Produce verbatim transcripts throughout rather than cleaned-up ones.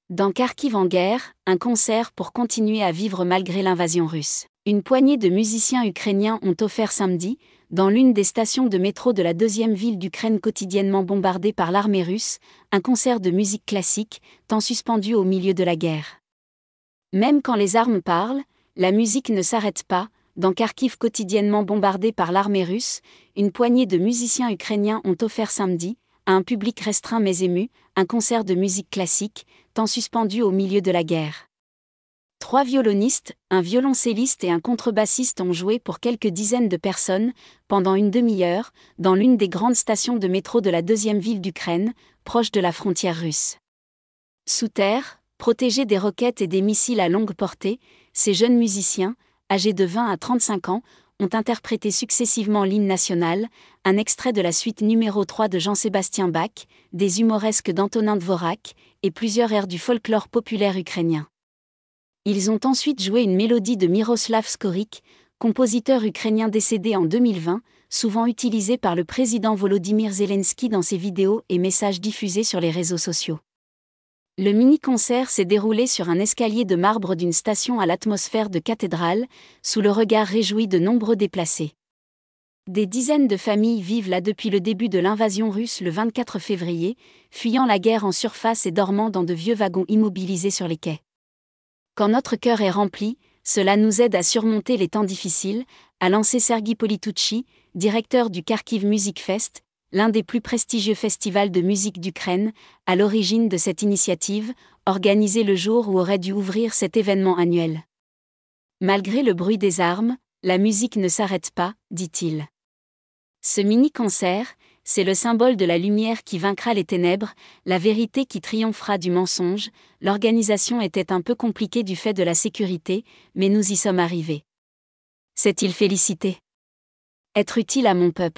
Dans Kharkiv en guerre, un concert pour continuer à vivre malgré l'invasion russe. Une poignée de musiciens ukrainiens ont offert samedi, dans l'une des stations de métro de la deuxième ville d'Ukraine quotidiennement bombardée par l'armée russe, un concert de musique classique, tant suspendu au milieu de la guerre. Même quand les armes parlent, la musique ne s'arrête pas. Dans Kharkiv quotidiennement bombardé par l'armée russe, une poignée de musiciens ukrainiens ont offert samedi, à un public restreint mais ému, un concert de musique classique, tant suspendu au milieu de la guerre. Trois violonistes, un violoncelliste et un contrebassiste ont joué pour quelques dizaines de personnes, pendant une demi-heure, dans l'une des grandes stations de métro de la deuxième ville d'Ukraine, proche de la frontière russe. Sous terre, protégés des roquettes et des missiles à longue portée, ces jeunes musiciens, âgés de vingt à trente-cinq ans, ont interprété successivement l'hymne national, un extrait de la suite numéro trois de Jean-Sébastien Bach, des humoresques d'Antonin Dvorak, et plusieurs airs du folklore populaire ukrainien. Ils ont ensuite joué une mélodie de Miroslav Skorik, compositeur ukrainien décédé en deux mille vingt, souvent utilisé par le président Volodymyr Zelensky dans ses vidéos et messages diffusés sur les réseaux sociaux. Le mini-concert s'est déroulé sur un escalier de marbre d'une station à l'atmosphère de cathédrale, sous le regard réjoui de nombreux déplacés. Des dizaines de familles vivent là depuis le début de l'invasion russe le vingt-quatre février, fuyant la guerre en surface et dormant dans de vieux wagons immobilisés sur les quais. Quand notre cœur est rempli, cela nous aide à surmonter les temps difficiles, a lancé Serguy Politucci, directeur du Kharkiv Music Fest, l'un des plus prestigieux festivals de musique d'Ukraine, à l'origine de cette initiative, organisée le jour où aurait dû ouvrir cet événement annuel. Malgré le bruit des armes, la musique ne s'arrête pas, dit-il. Ce mini-concert, c'est le symbole de la lumière qui vaincra les ténèbres, la vérité qui triomphera du mensonge. L'organisation était un peu compliquée du fait de la sécurité, mais nous y sommes arrivés. S'est-il félicité? Être utile à mon peuple.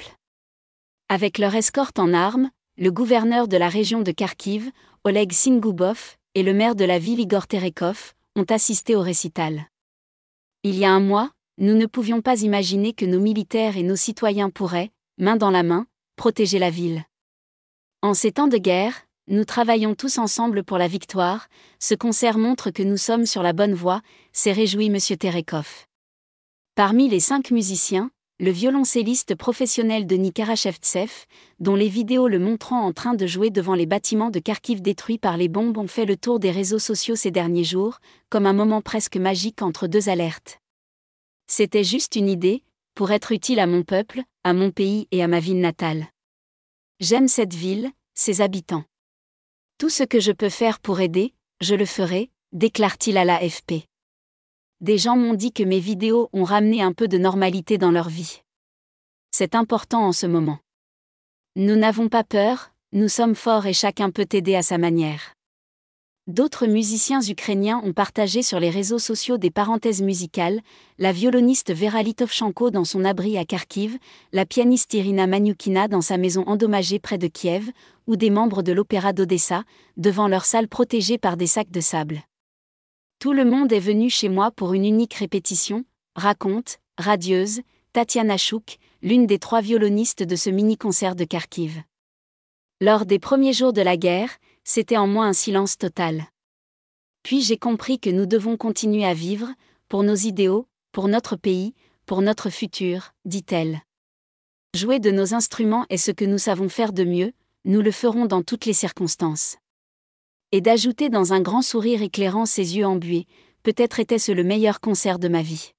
Avec leur escorte en armes, le gouverneur de la région de Kharkiv, Oleg Singoubov, et le maire de la ville Igor Terekov, ont assisté au récital. Il y a un mois, nous ne pouvions pas imaginer que nos militaires et nos citoyens pourraient, main dans la main, protéger la ville. En ces temps de guerre, nous travaillons tous ensemble pour la victoire. Ce concert montre que nous sommes sur la bonne voie, s'est réjoui M. Terekov. Parmi les cinq musiciens, le violoncelliste professionnel Denis Karachevtsev, dont les vidéos le montrant en train de jouer devant les bâtiments de Kharkiv détruits par les bombes ont fait le tour des réseaux sociaux ces derniers jours, comme un moment presque magique entre deux alertes. C'était juste une idée, pour être utile à mon peuple, à mon pays et à ma ville natale. J'aime cette ville, ses habitants. Tout ce que je peux faire pour aider, je le ferai, déclare-t-il à l'A F P. Des gens m'ont dit que mes vidéos ont ramené un peu de normalité dans leur vie. C'est important en ce moment. Nous n'avons pas peur, nous sommes forts et chacun peut aider à sa manière. D'autres musiciens ukrainiens ont partagé sur les réseaux sociaux des parenthèses musicales, la violoniste Vera Litovchenko dans son abri à Kharkiv, la pianiste Irina Maniukina dans sa maison endommagée près de Kiev, ou des membres de l'Opéra d'Odessa, devant leur salle protégée par des sacs de sable. Tout le monde est venu chez moi pour une unique répétition, raconte, radieuse, Tatiana Chouk, l'une des trois violonistes de ce mini-concert de Kharkiv. Lors des premiers jours de la guerre, c'était en moi un silence total. Puis j'ai compris que nous devons continuer à vivre, pour nos idéaux, pour notre pays, pour notre futur, dit-elle. Jouer de nos instruments est ce que nous savons faire de mieux, nous le ferons dans toutes les circonstances. Et d'ajouter dans un grand sourire éclairant ses yeux embués, peut-être était-ce le meilleur concert de ma vie.